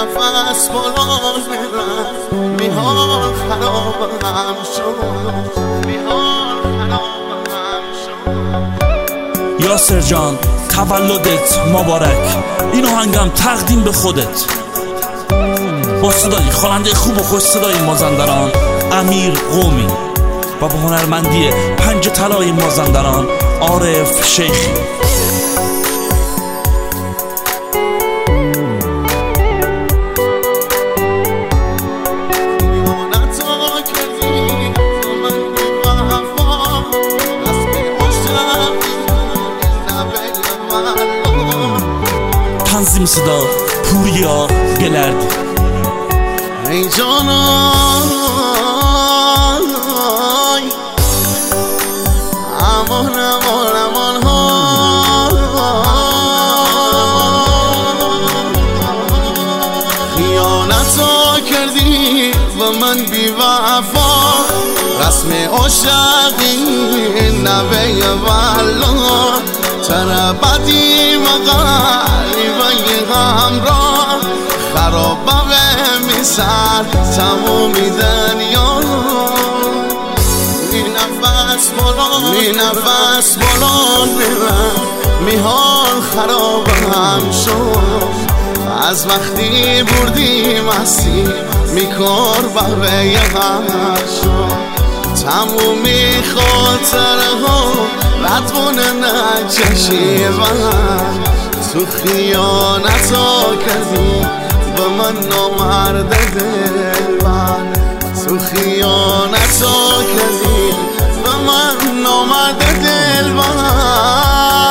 نفس بلند میرم میحال خرابم شد میحال خرابم شد. یاسر جان تولدت مبارک. این آهنگم تقدیم به خودت با صدای خواننده خوب و خوش صدای مازندران امیر قومی و با هنرمندی پنج طلای مازندران عارف شیخی. تنظیم صدا پوریا گلردی. ای جانای امان امان امان ها خیانت ها کردی و من بی وفا رسم عاشقی نوه والا تربدی مغریبه همراه خرابه میسر تمومی دنیا می نفس بلند میرم میحال خرابم شد. از وقتی بردی مستی میکار بقیه غم شد. تمومی خاطره ها ردوانه نچشی من تو خیانت ها کردی به من نامرد دلبر تو خیانت ها کردی به من نامرد دلبر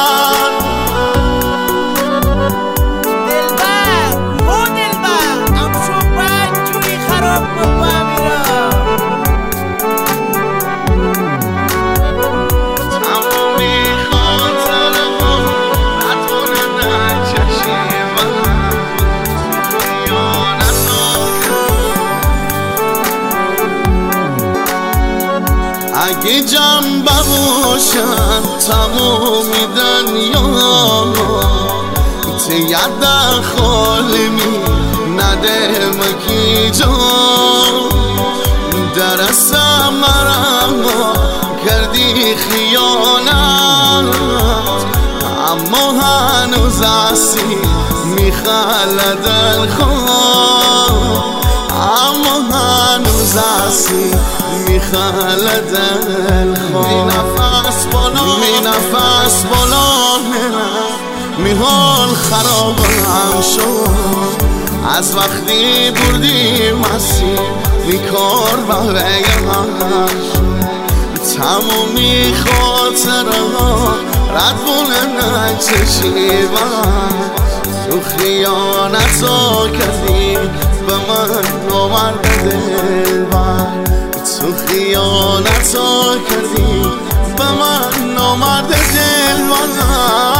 اگه جنبه باشن تمومی دنیا تید خالی می نده مکی جان درستم مرم کردی خیانت اما هنوز هستی میخلد الخواه اما هنوز هستی میخلد الخواه. می نفس بلند میرم میحال خرابم شد. از وقتی بردی مستی میکار بقیه هم شد. تمومی خاطره ها ردوانه نچشی من تو خیانت ها کردی به من نامرد دلبر تو خیانت ها کردی به من نامرد دلبر.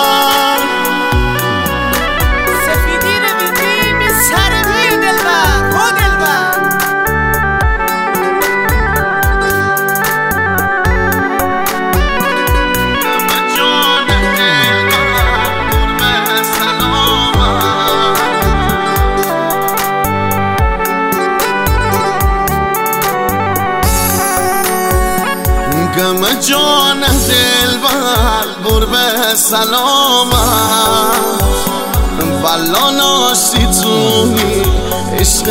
سفیدی رو میدیم سر بی دلبر او دلبر جان دلبر قربه سلامت گم جان دلبر قربه سلامت والا ناشتی توی عشق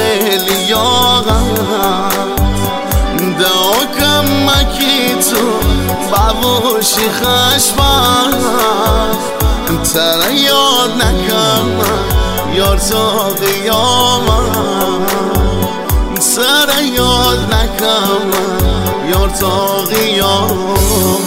لیاقت دعا کمکی تو بابوشی خشمت تره یاد نکن یار تا قیامت تره یاد نکن یار تا قیامت.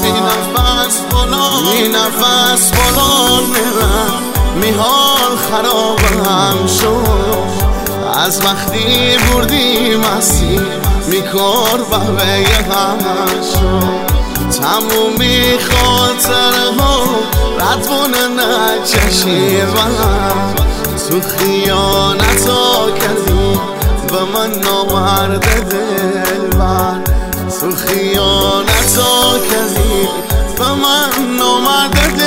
می نفس بلند میرم میحال خرابم شد. از وقتی بردی مستی میکار بقیه غم شد. تمومی خاطره ها ردوانه نچشی من تو خیانت ها کردی به من نامرد دلبر تو خیانت ها کردی به من نامرد